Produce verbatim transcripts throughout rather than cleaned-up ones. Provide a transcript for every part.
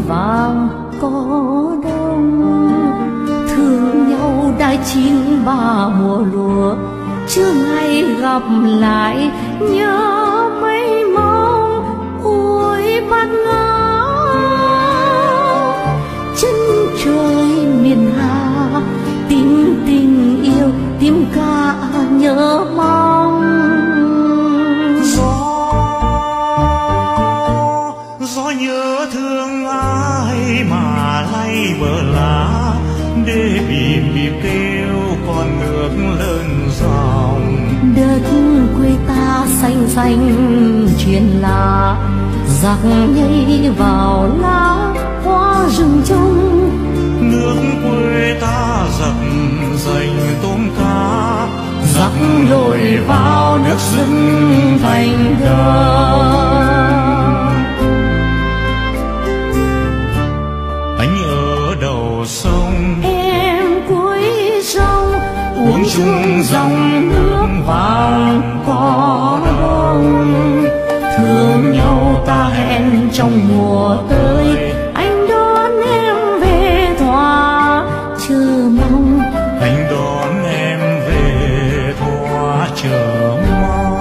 vàng có đông. Thương nhau đã chín ba mùa lúa, chưa ngày gặp lại nhớ mấy mong. Ôi bát ngát chân trời miền Hà, tìm tình yêu tìm cả nhớ mong. Gió gió nhớ thương ai mà lay bờ lá, để bìm bìm kêu con nước lớn dòng. Đất quê ta xanh xanh truyền lá, giặc nhảy vào lá hoa rừng trông. Nước quê ta giặc giành tôm cá, giặc lội vào nước dựng thành thơ. Anh ở đầu sông, em cuối sông, uống chung dòng nước vàng có đông. thương nhau ta hẹn trong mùa tới, anh đón em về thỏa chờ mong. Anh đón em về thỏa chờ mong.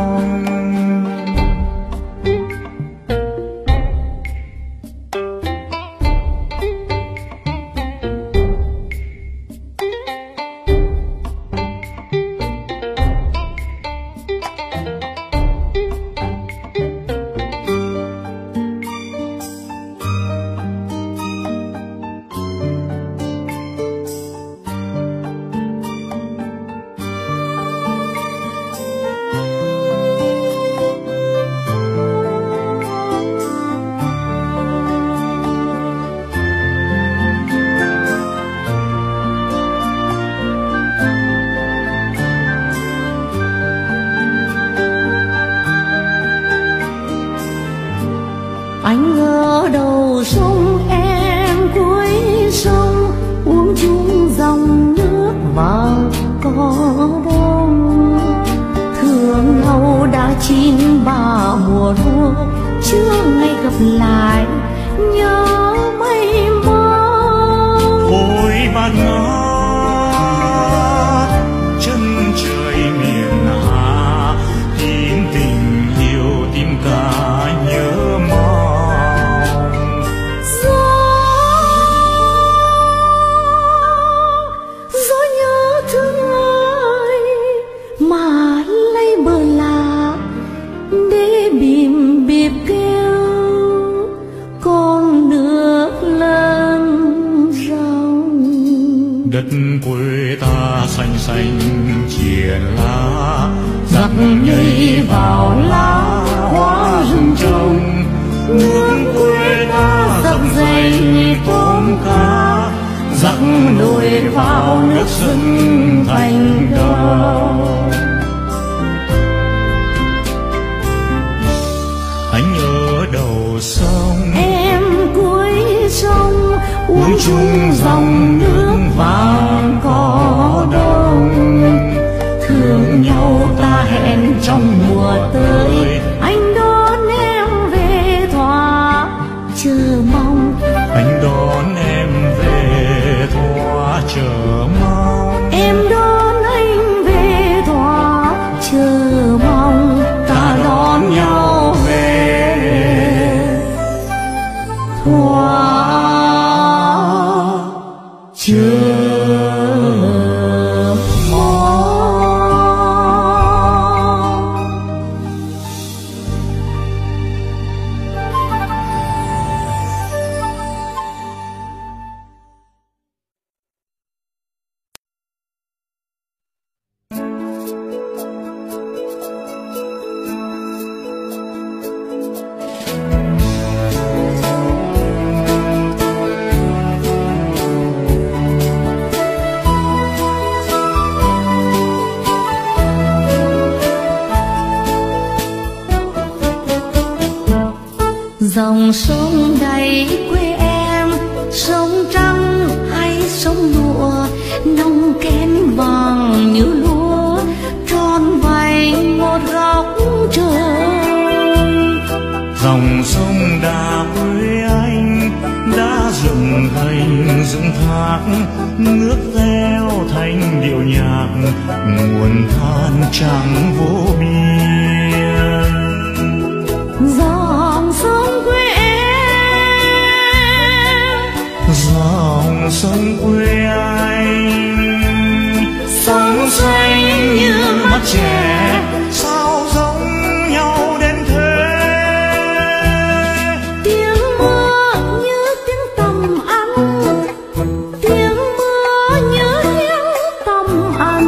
Anh ở đầu sông, em cuối sông, uống chung dòng nước vàng có đông. Thương nhau đã chín ba mùa lúa, chưa ngày gặp lại nhớ mấy mong. Ôi bát ngát chân trời miền Hà, tìm tình yêu tìm cả nhớ mong. Đất quê ta xanh xanh triền lá, giặc nhảy vào lá hoa rừng trông. Nước quê ta giặc dày tôm cá, giặc lội vào nước dựng thành thơ. Anh ở đầu sông, em cuối sông, uống chung dòng nước vàng có đông. thương nhau ta hẹn trong mùa tới, anh đón em về thỏa chờ mong. Anh đón em về thỏa chờ mong. Em đón anh về thỏa chờ mong. Ta đón nhau về thỏa chờ. Dòng sông đầy quê em, sông trắng hay sông lụa, nông kén vàng như lúa, tròn vành một góc trời. Dòng sông đà quê anh hành dựng thác, nước reo thành điệu nhạc, nguồn than trắng vô biên. Dòng sông quê em, dòng sông quê anh, sông xanh như mắt trẻ, sao giống nhau đến thế. tiếng mưa như tiếng tầm ăn, tiếng mưa như tiếng tầm ăn.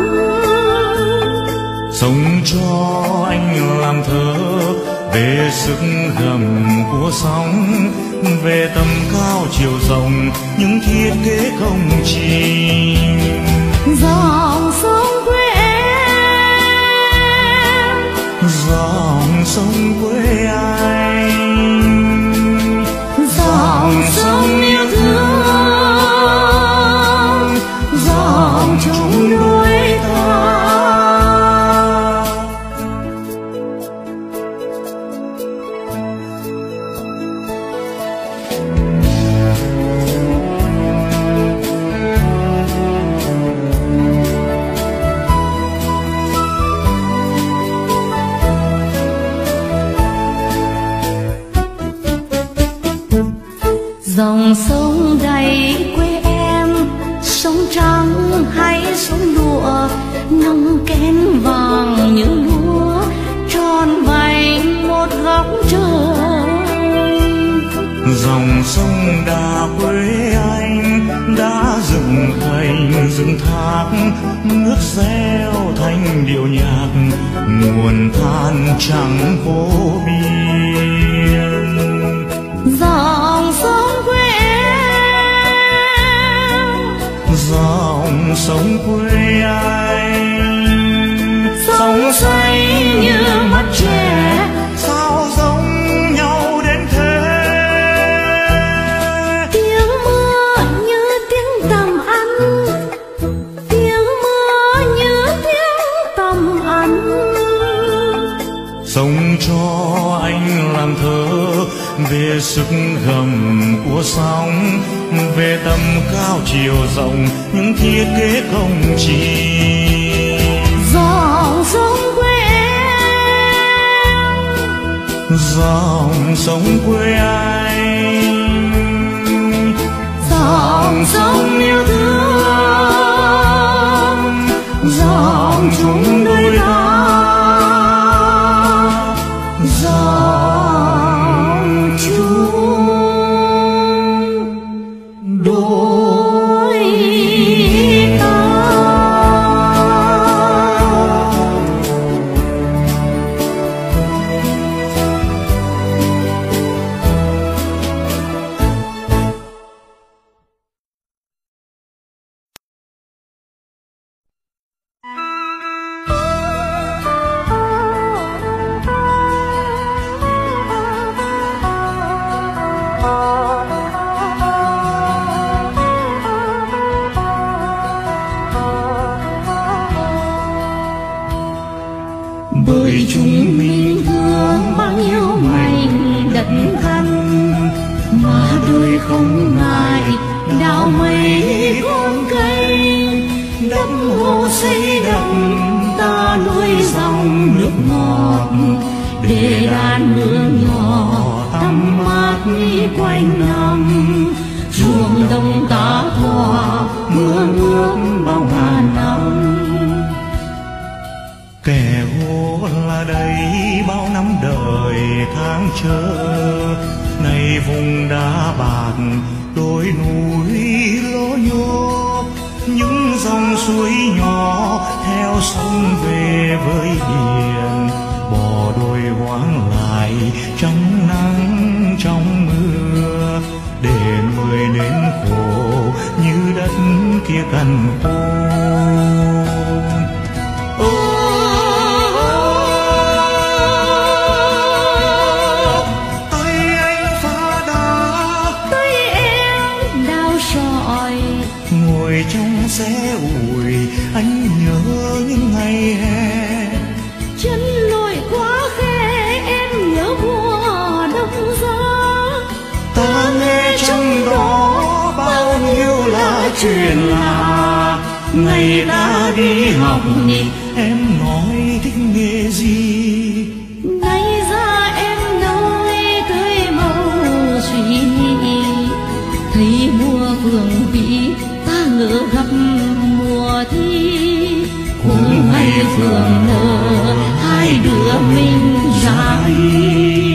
Sống cho anh làm thơ về sức gầm của sóng, về tầm cao chiều rộng những thiết kế công trình. Dòng sông quê em, dòng sông quê anh, dòng sông yêu thương, dòng chung đôi ta. Dòng sông đầy quê em, sông trắng hay sông lụa, nông kén vàng như lúa, tròn vành một góc trời. Dòng sông đà quê anh đã dựng thành dựng thác, nước reo thành điệu nhạc, nguồn than trắng vô biên. Dòng sông quê em, dòng sông quê anh, sông xanh như mắt trẻ, sao giống nhau đến thế. tiếng mưa như tiếng tầm ăn, tiếng mưa như tiếng tầm ăn. Sống cho anh làm thơ về sức gầm của sóng, về tầm cao chiều rộng những thiết kế công trình. Dòng sông quê em, dòng sông quê anh, dòng sông yêu thương, dòng chung đôi ta. Dòng chung đôi ta. bởi chúng mình Thương bao nhiêu mảnh đất khăn, mà đôi không ngại đào mấy con cây, đắp hồ xây đập ta nuôi dòng nước ngọt, để đàn mưa nhỏ tắm mát quanh năm. Ruộng đồng ta thỏa mưa nước bao ngàn năm. kẻ vô là đây bao năm đời tháng chờ, nay vùng đá bạc đồi núi lố nhố, những dòng suối nhỏ theo sông về với biển, bò đôi hoang lại trong nắng trong mưa, để người nên khổ như đất kia cằn khô. Trong xe ủi anh nhớ những ngày hè, chân lội quá khe em nhớ mùa đông giá. ta nghe trong đó bao chuyện là ngày ta đi học nhỉ, em nói thích nghề gì? Nay ra em nói tới màu suy nghĩ, thấy mùa phường vĩ ta ngỡ gặp mùa thi. Cùng ngày phường nở hai đứa mình ra đi.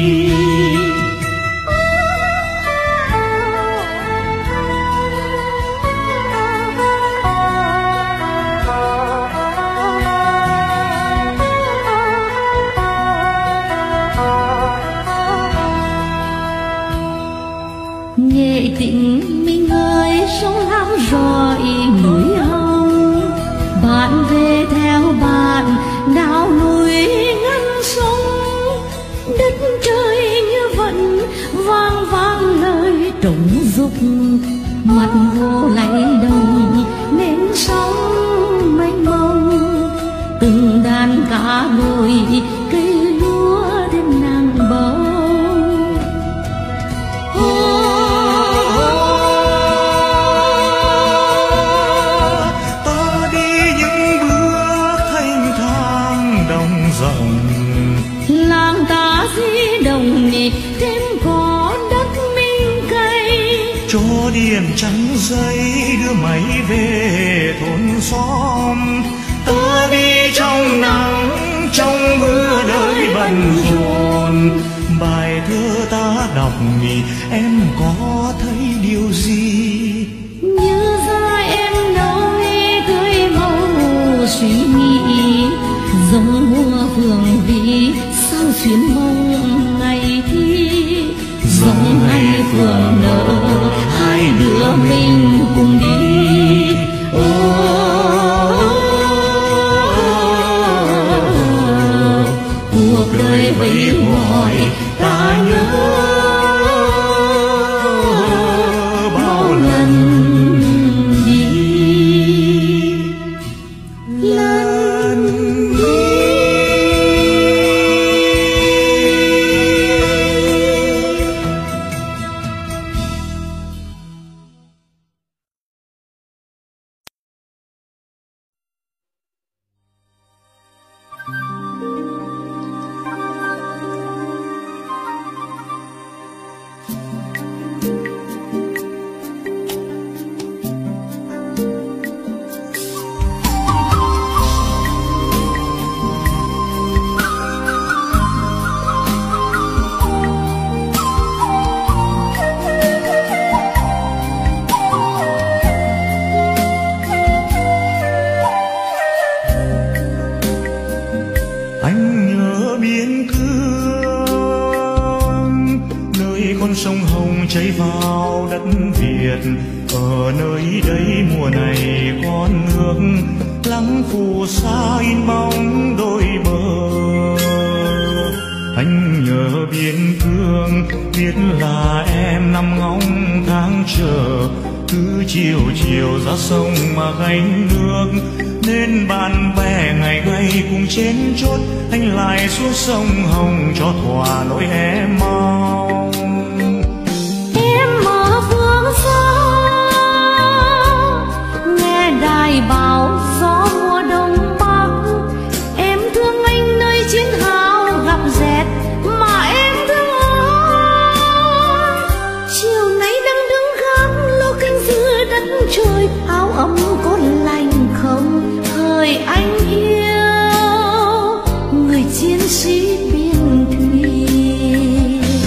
Nghệ tĩnh mình ơi sông Lam rồi núi hồng, bạn về theo bạn đào núi ngăn sông. Đất trời như vẫn vang vang lời trống dục, mặt hồ lay đồng nên sóng mênh mông. Từng đàn cá bồi cây lúa đến nàng bầu. Làng ta di đồng nhị thêm có đất mình cây, cho điện trắng giấy đưa máy về thôn xóm. Ta đi trong nắng trong mưa đời bận rộn, bài thơ ta đọc nhị em có thấy điều gì? Như ra em nói tươi màu suy nghĩ, giống mùa phường vĩ sao xuyên mong ngày thi. Giống ngày phường nở hai đứa mình cùng đi. Ô, cuộc đời vẫy gọi ta nhớ bao lần đi, lần đi. Anh nhớ biên cương, nơi con sông Hồng chảy vào đất Việt. Ở nơi đây mùa này con nước lắng phù sa in bóng đôi bờ. Anh nhớ biên cương, biết là em nằm ngóng tháng chờ, cứ chiều chiều ra sông mà gánh nước. Nên bạn bè ngày ngày cùng trên chốt, anh lại xuống sông Hồng cho thỏa nỗi em mong. Em ở phương xa nghe đài báo gió mùa đông bắc, em thương anh nơi chiến hào gặp dẹt mà em thương anh. Chiều nay đang đứng gác lô canh giữa đất trời, áo ấm có lành không hỡi anh yêu người chiến sĩ biên thùy.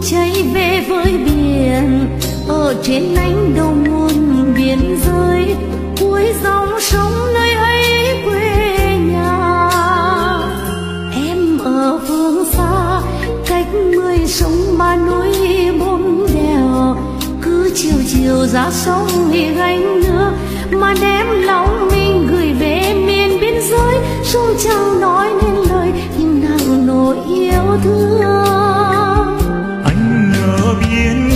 chạy về với biển, ở trên ánh đầu nguồn biên giới, cuối dòng sông nơi ấy quê nhà. Em ở phương xa cách mười sông ba núi bốn đèo, cứ chiều chiều ra sông thì gánh nước mà đem lòng mình gửi về miền biên giới. Sông chẳng nói nên lời nhưng nặng nỗi yêu thương. Anh ở biên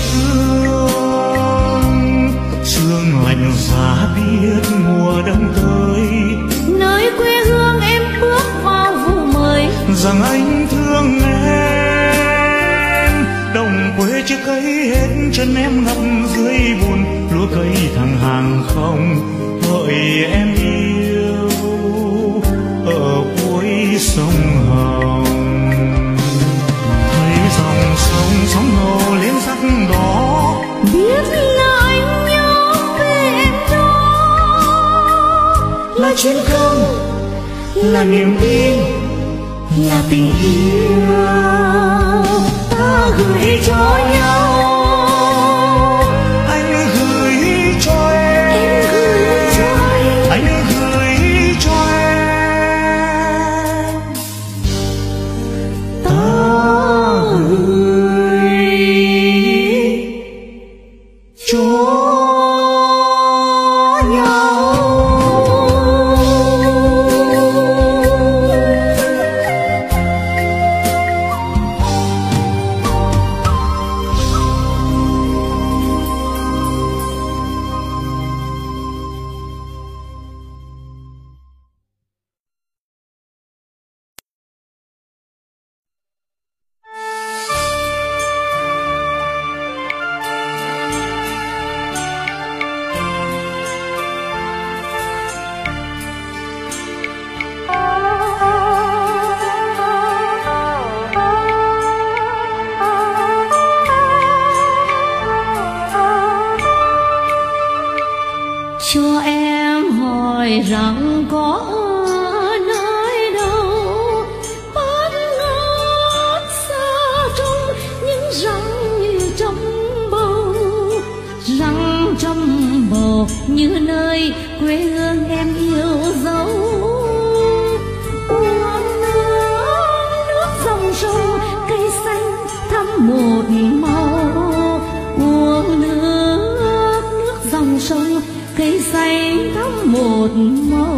cương, sương lạnh giá biết mùa đông tới, nơi quê hương em bước vào vụ mới, rằng anh thương em. Đồng quê chưa cấy hết chân em ngập dưới bùn, lúa cây thẳng hàng không hỡi em yêu ở cuối sông Hồng. Thấy dòng sông sóng nổ lên sắc đỏ, biết là anh nhớ về em đó. là chiến công, là niềm tin, là tình yêu Ta gửi cho nhau, anh gửi cho em, em gửi cho anh. anh gửi cho em. Ta gửi cho cho em hỏi rằng có ở nơi đâu bát ngát xa trong những răng như trong bầu, răng trong bầu như nơi quê hương em yêu dấu. Uống nước, nước dòng sông cây xanh thắm một màu, uống nước, nước dòng sông cây xanh thắm một màu.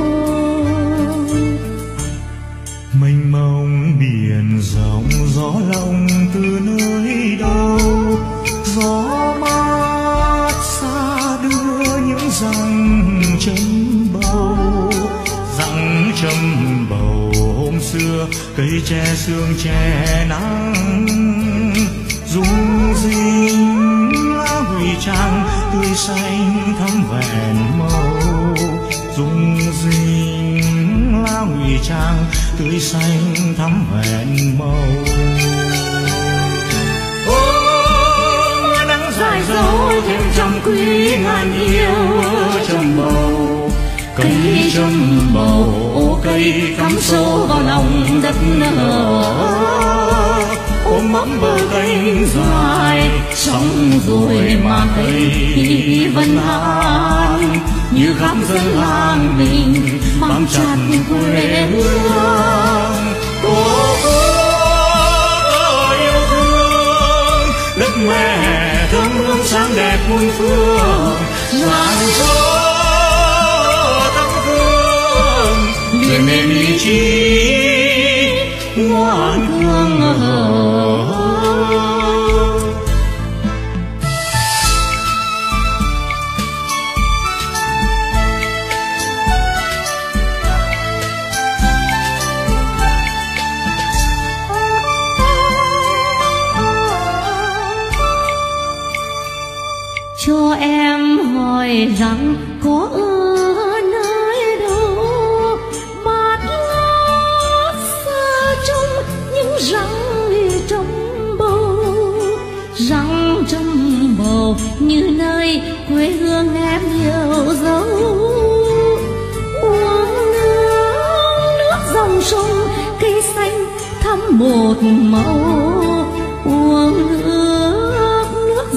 mênh mông biển rộng gió lộng từ nơi đâu, gió mát xa đưa những răng châm bầu, răng châm bầu hôm xưa cây tre sương che nắng, rung rinh lá huy trang tươi xanh thắm vẹn màu, rung rinh lá huy trang tươi xanh thắm vẹn màu. Mưa nắng dài dấu thêm trăm quý ngàn yêu Châm bầu cây châm bầu, ô cây cắm sâu vào lòng đất nở, ôm ấm bờ cánh dài sóng rồi mà cây vẫn hát như khắp dân làng mình bám chặt quê hương. Tổ quốc yêu thương đất mẹ thơm hương sáng đẹp muôn phương, làng gió thắm hương liền nên ý chí ngoan cường hờ. Cho em hỏi rằng có ở nơi đâu bát ngát xa trong những răng trong bầu, răng trong bầu như nơi quê hương em yêu dấu. Uống nước, nước dòng sông cây xanh thắm một màu, uống nước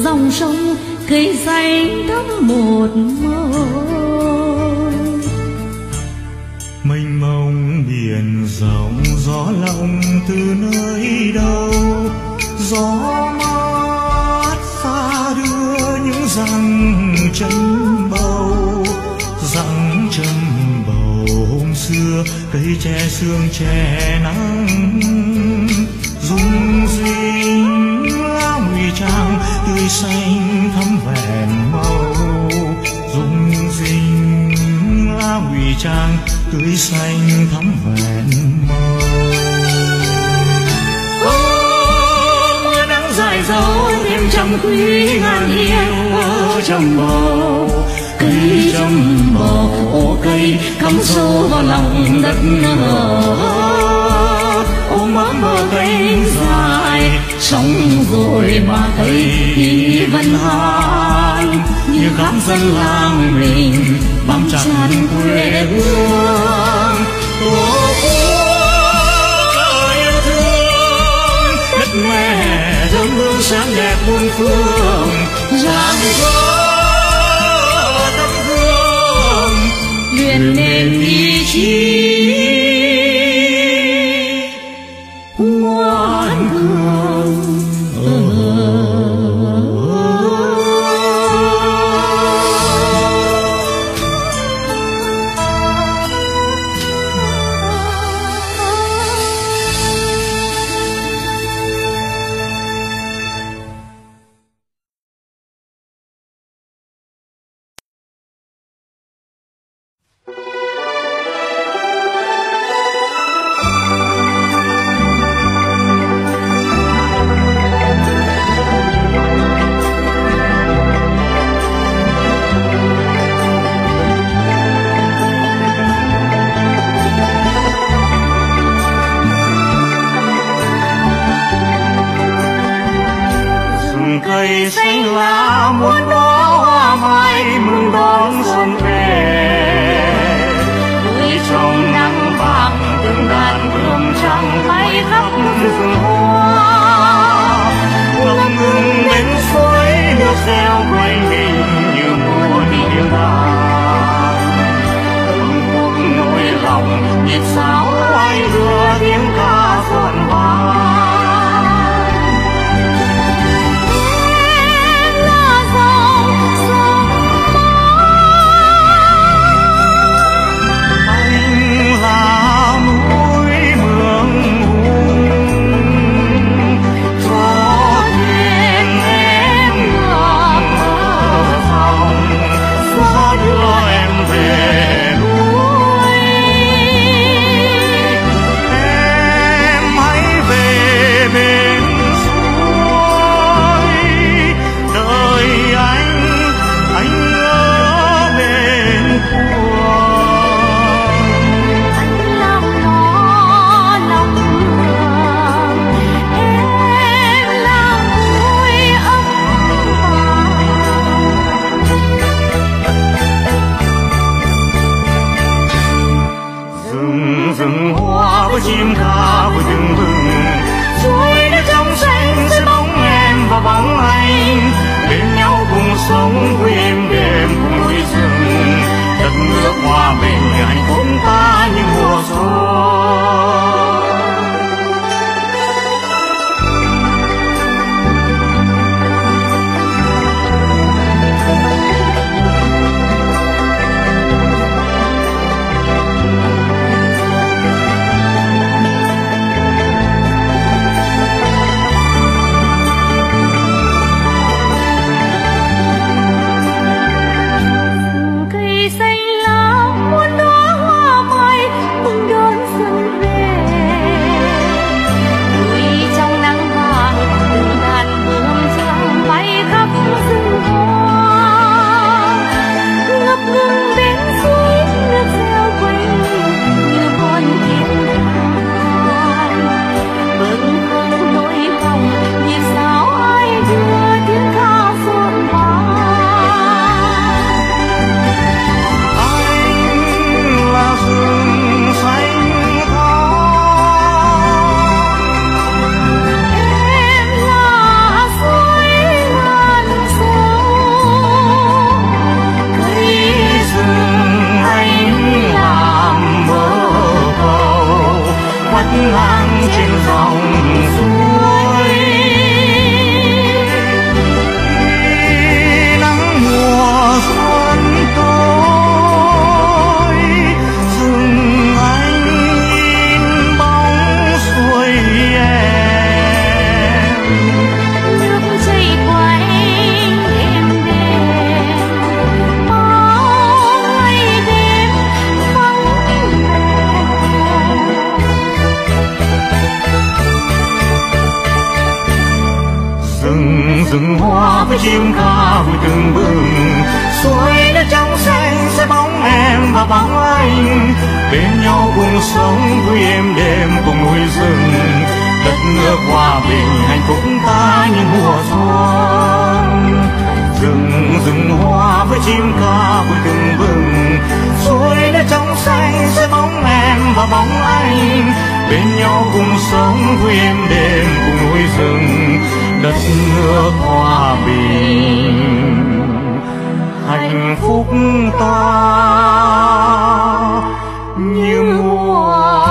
dòng sông cây xanh thắm một màu. Mênh mông biển rộng gió lộng từ nơi đâu, gió mát pha đưa những răng chân bầu, răng chân bầu hôm xưa cây tre sương che nắng, rung rinh lá ngụy trang tươi xanh thắm vẹn màu, rung rinh lá ngụy trang tươi xanh thắm vẹn màu. Mưa nắng dài dấu thêm trăm quý ngàn hiên ở trong bầu, cây trong bầu ô cây cắm sâu vào lòng đất nở, ôm ấm bờ cây dài sóng vội mà cây thì vẫn hát như khắp dân làng mình bám chặt quê hương. Tổ quốc yêu thương đất mẹ dâng hương sáng đẹp muôn phương, rạng rỡ tấm gương luyện nên ý chí ngoan cường. Cây xanh lá muôn đó hoa mai mừng đón xuân về, Vui trong nắng vàng từng đàn bướm trắng bay khắp rừng hoa, ngập ngừng bên suối nước reo quanh mình như muôn tiếng đàn, từng cuộc nỗi lòng nhịp sao oai đưa tiếng ca rộn vang. rừng hoa với chim ca vui tưng bừng. Suối nước trong xanh sẽ bóng em và bóng anh, bên nhau cùng sống vui êm đêm cùng núi rừng. Đất nước hòa bình hạnh phúc ta như mùa xuân. Rừng rừng hoa với chim ca vui tưng bừng. Suối nước trong xanh sẽ bóng em và bóng anh, bên nhau cùng sống vui êm đêm cùng núi rừng. Đất nước hòa bình hạnh phúc ta như mùa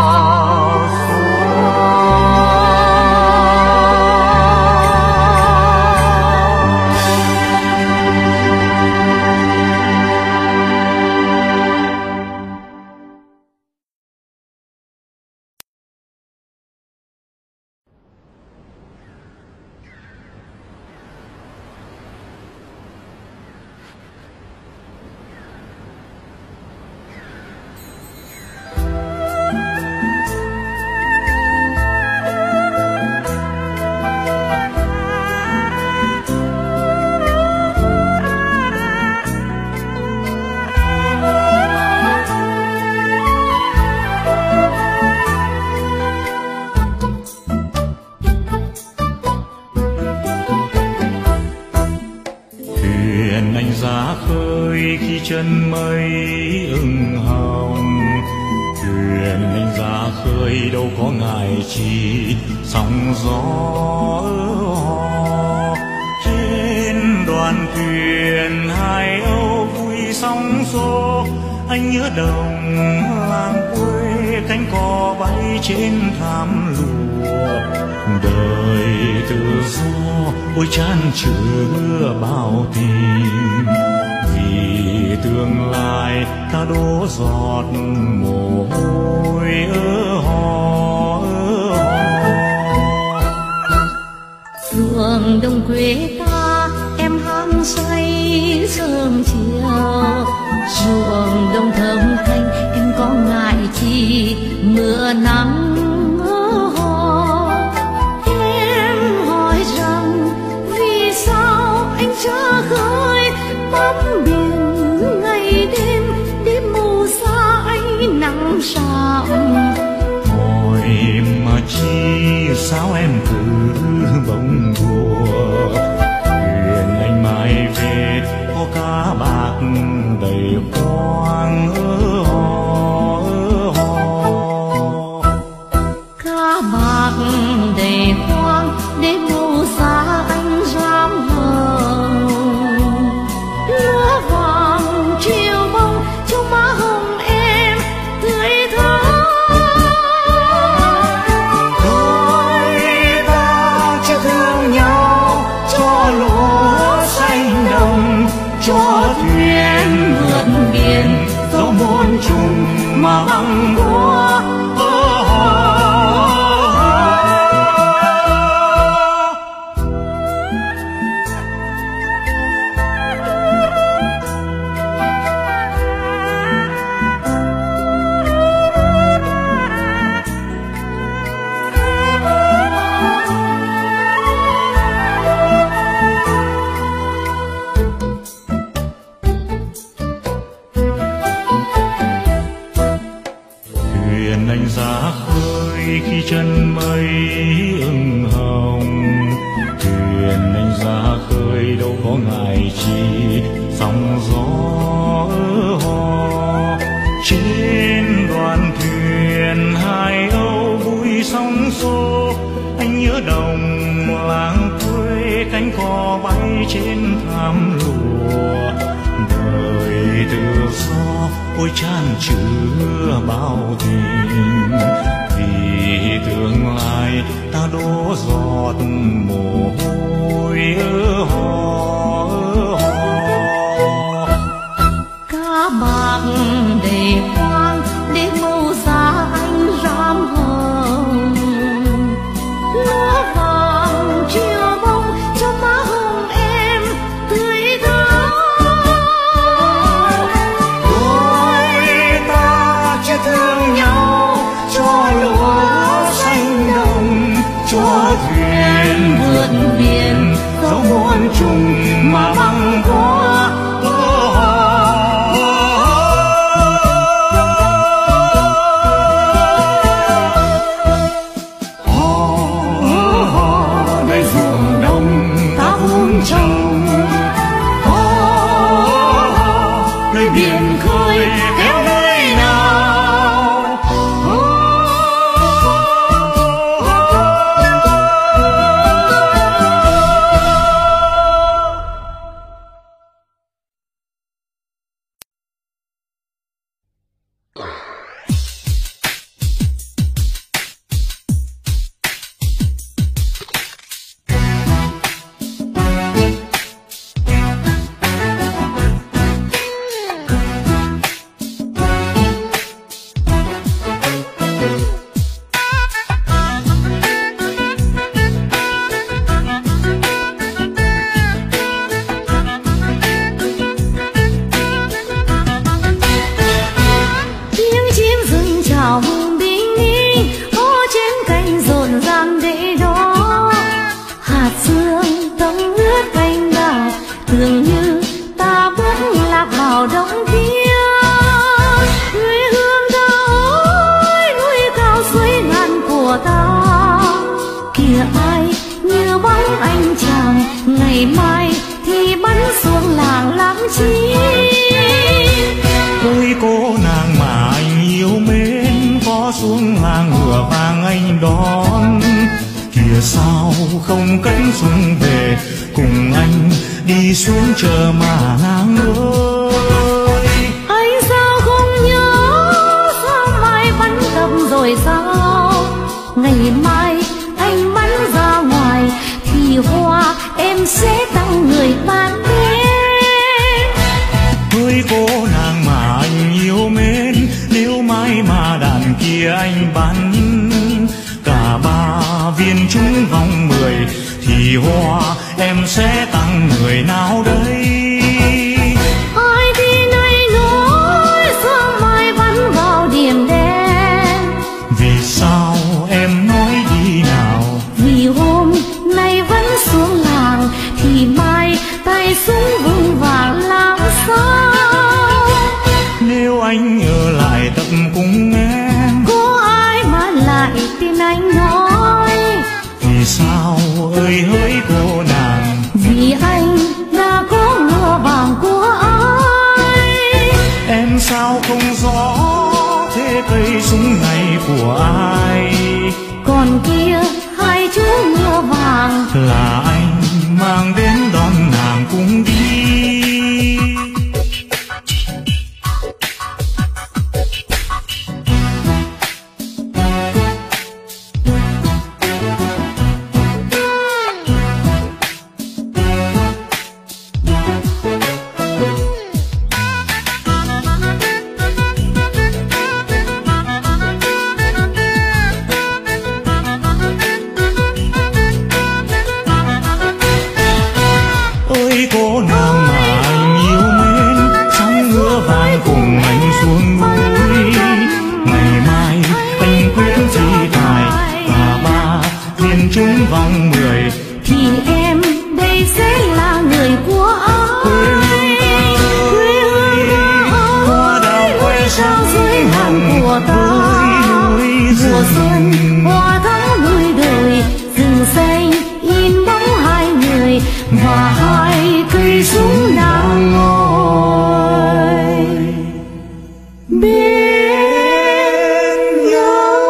chân mây ưng hồng. Thuyền anh ra khơi đâu có ngại chi sóng gió hò. Trên đoàn thuyền hai âu vui sóng xô, anh nhớ đồng làng quê cánh cò bay trên thảm lụa. Đời tự do ôi chan chứa bao tình, vì tương lai ta đổ giọt mồ hôi ơ hò ơ hò. Ruộng đồng quê ta em hăng say sớm chiều, ruộng đồng thơm thanh em có ngại chi mưa nắng ơ hò. Em hỏi rằng vì sao anh chưa khơi bám biển ngày đêm đi mù xa anh nắng sạm. Hỏi mà chi sao em cứ bỗng đùa, thuyền anh mai về có cá bạc đầy khoang ơ hò ơ hò. Cá bạc đầy khoang để mù xa anh giang hồng. Lúa vàng chiều bông trong má hồng em tươi thắm. Đôi ta chưa thương nhau cho lúa xanh đồng, cho thuyền vượt biển dẫu muôn trùng mà băng đua. Anh ra khơi khi chân mây ưng hồng. Thuyền anh ra khơi đâu có ngại chi sóng gió ơ hò. Trên đoàn thuyền hai âu vui sóng xô, anh nhớ đồng làng quê cánh cò bay trên thảm lụa. Đời tự do ôi chan chứa bao tình, vì tương lai ta đổ giọt mồ hôi ơ hò ơ hò. Cá bạc đầy khoang để mù xa anh rám hồng. Lúa vàng chiều bông trong má hồng em tươi thắm. Thương nhau cho lúa xanh đồng, cho thuyền vượt biển ngày mai thì bắn xuống làng làm chi. Ôi cô nàng mà anh yêu mến, có xuống làng ngựa vàng anh đón. Kìa sao không cất súng về, cùng anh đi xuống chờ mà nàng ơi. Anh sao không nhớ, sao mai bắn cầm rồi sao? Ngày mai anh bắn ra ngoài thì hoa em sẽ tặng người bạn đến. Ơi cô nàng mà anh yêu mến, nếu mai mà đàn kia anh bắn cả ba viên trúng vòng mười thì hoa em sẽ tặng người nào đây? Ai đi này nói sao mai bắn vào điểm đen? Vì sao em nói đi nào? Vì hôm nay vẫn xuống làng thì mai tay súng vững vàng làm sao? Nếu anh ở lại tập cùng em, có ai mà lại tin anh nói? Vì sao ơi hỡi cô nàng? Vì anh đã có ngựa vàng của ai. Em sao không rõ thế cây súng này của ai? Còn kia hai chú ngựa vàng là anh mang đến đón nàng cùng đi. Cô nàng mà anh yêu mến, sóng ngựa vàng cùng anh xuống núi. Ngày mai anh quyết thi tài và ba viên trúng vòng mười thì em đây sẽ là người của ai? Quê hương hoa đào quê sao dưới hàng của ta? Mùa xuân hoa tháng mười đời, rừng xanh in bóng hai người và hai cây súng đang ngồi bên nhau.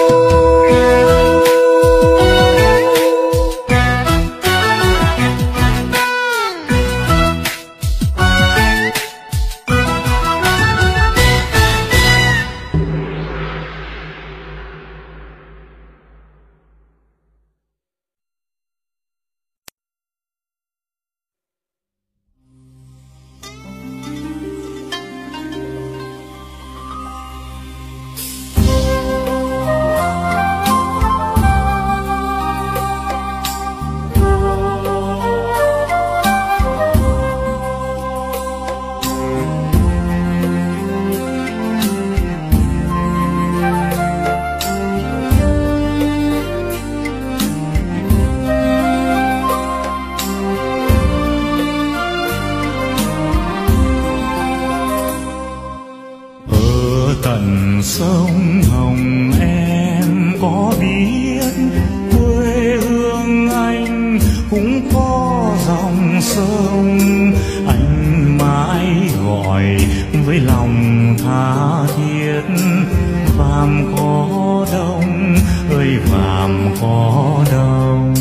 Tận sông Hồng em có biết, quê hương anh cũng có dòng sông. Anh mãi gọi với lòng tha thiết, vàm có đông ơi vàm có đông.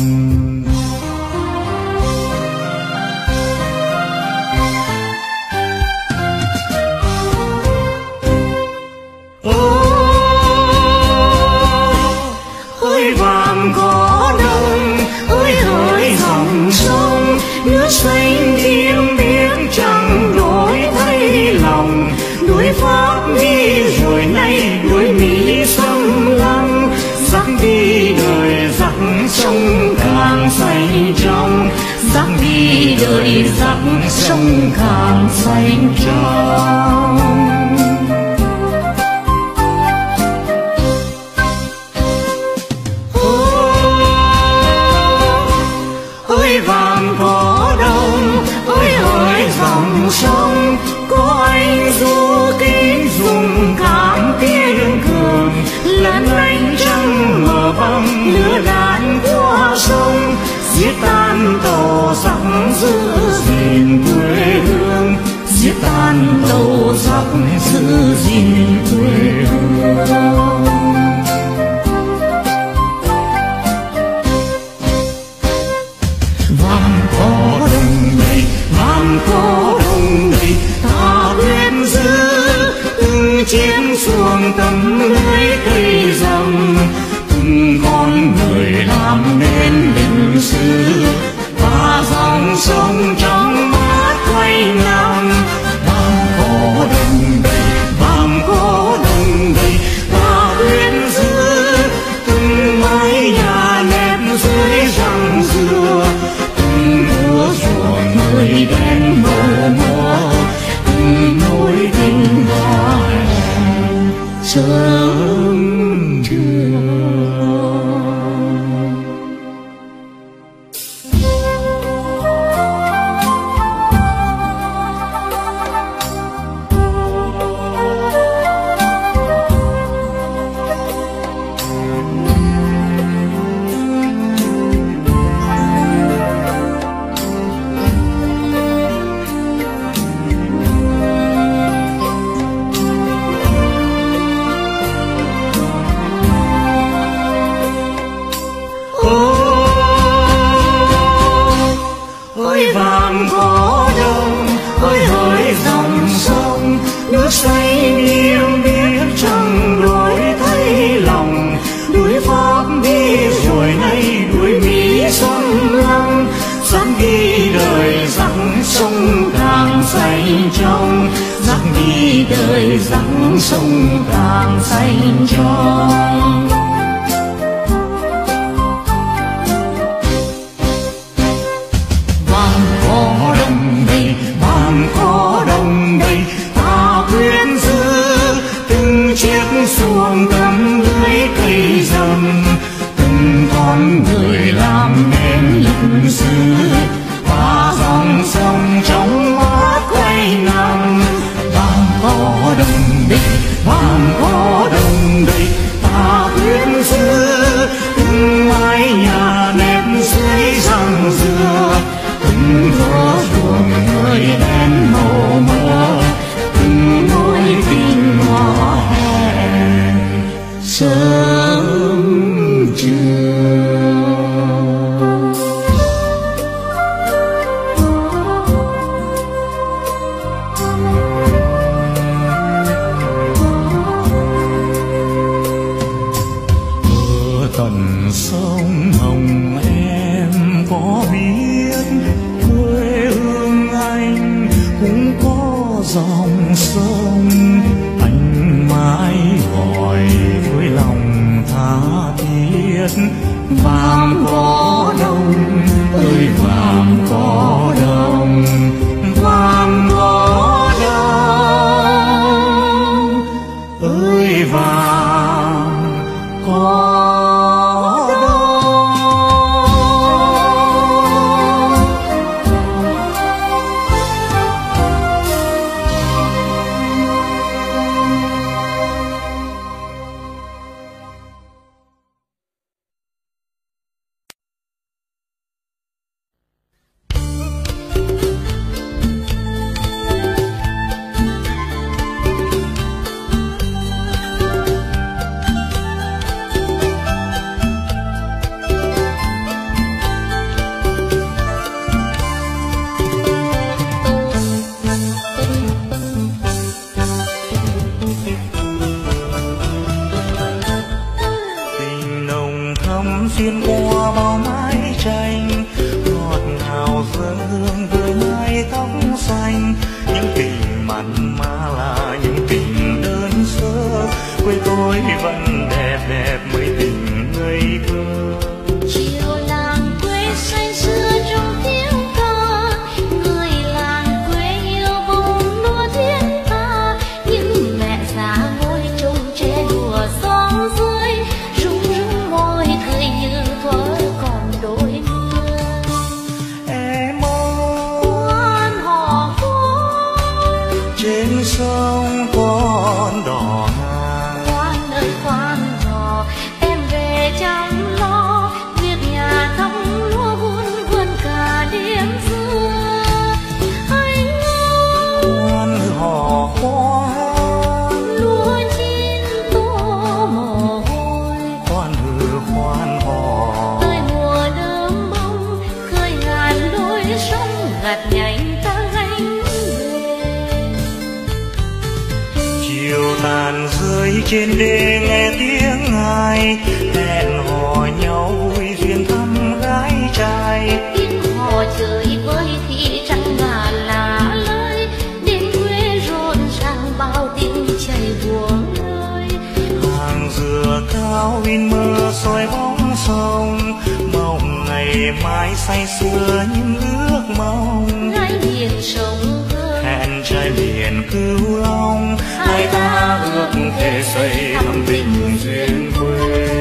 Nước xanh im biếc chẳng đổi thấy lòng, đuổi Pháp đi rồi nay đuổi Mỹ xâm lăng. Dắt đi đời dắt sông càng xanh trong, dắt đi đời dắt sông càng xanh trong. Sông có anh du kích dùng cảm kiên cường, lẫn ánh trăng mở băng lửa đạn của sông, giết tan tàu sặc vàng có đông đầy, vàng có đông đầy, ta quyết giữ từng chiếc xuồng tấm lưới cây rồng, từng con người làm nên lịch sử và dòng sông trong mát quay ngang. Vàng có đông đầy, vàng có đông đầy, ta quyết giữ từng mái nhà nếp dưới răng dừa, từng lúa ruộng người đen màu mỡ, từng nỗi tình hoa hẹn sớm trưa. Nước say nghiêng biết chẳng đổi thấy lòng, đuổi Pháp đi rồi nay đuổi Mỹ xâm lăng, dắt đi đời dắt sông càng xanh trong, dắt đi đời dắt sông càng xanh trong. Vàng có đông đầy, vàng có đông đầy, quyết giữ từng chiếc xuồng tấm lưới cây rầm, từng con người làm nên lịch sử và dòng sông trong mát quay ngang. Vàng có đông đầy, vàng có đông đầy, ta quyết giữ từng mái nhà nếp dưới răng dừa, từng thửa ruộng người đen màu mỡ, nỗi tình hoa hẹn sớm trưa. Ở tận sông Hồng em có biết quê hương anh cũng có dòng sông, anh mãi gọi với lòng tha thiết. Vàng có đông ơi vàng có đông, vàng có đông ơi vàng có. Xuyên qua bao mái tranh, ngọt ngào dâng hương với mái tóc xanh. Những tình mặn mà là những tình đơn sơ, quê tôi vẫn đẹp đẹp mới tình ngây thơ. Chiều làng quê say sưa trong tiếng ca, người làng quê yêu bông lúa thiết tha. Những mẹ già ngồi trông tre đùa gió rơi, rung rung môi cười như thuở còn đôi mươi. Em ơi quan họ quan trên sông con đò ngang, quan ơi quan gạt nhảy ta gánh về. Chiều tàn rơi trên đê nghe tiếng ai hẹn hò nhau vui duyên thăm gái trai. Tiếng hò chơi với khi trăng ngà lá lơi, đêm quê rộn ràng bao tiếng chảy buông lơi. Hàng dừa cao in mơ soi bóng sông, mong ngày mai say sưa những ước mong. Gái miền sông Hương Hẹn trai miền Cửu Long, hai ta ước thề xây thắm tình duyên quê.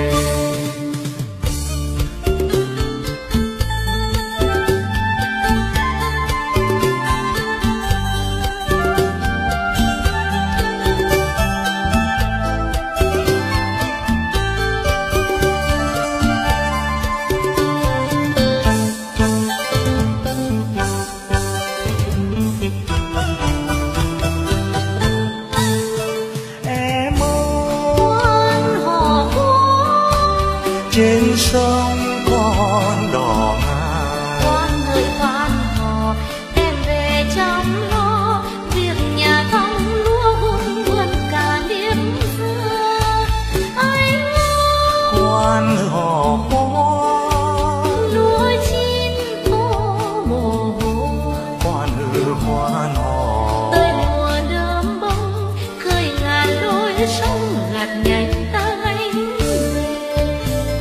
Trên sông con đò ngà, quan người quan hò em về chăm lo việc nhà thong lúa vun vườn cả đêm xưa. Anh ơi quan hò hoa lúa chín thô mồ hôi, quan hư quan hò tới mùa đơm bông khơi ngàn đôi sông gạt nhảy ta gánh về.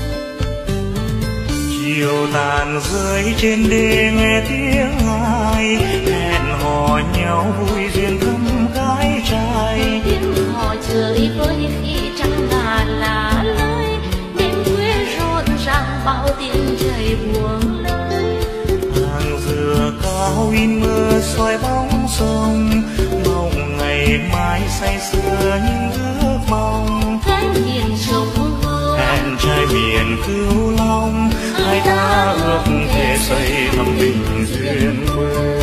chiều tàn rơi trên đê nghe tiếng ai hẹn hò nhau vui duyên thăm gái trai. Tiếng hò chơi với khi trăng ngà lá lơi, đêm quê rộn ràng bao tiếng chảy buông lơi. Hàng dừa cao in mưa soi bóng sông, mong ngày mai say sưa những ước mong. Gái miền sông Hương Hẹn trai miền Cửu Long, hai ta ước thề xây thắm tình duyên quê.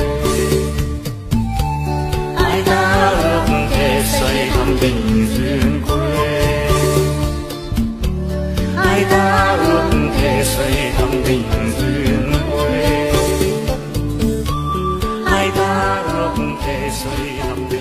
Hai ta ước thề xây thắm tình duyên quê. Hai ta ước thề xây thắm tình duyên quê. Hai ta ước thề xây thắm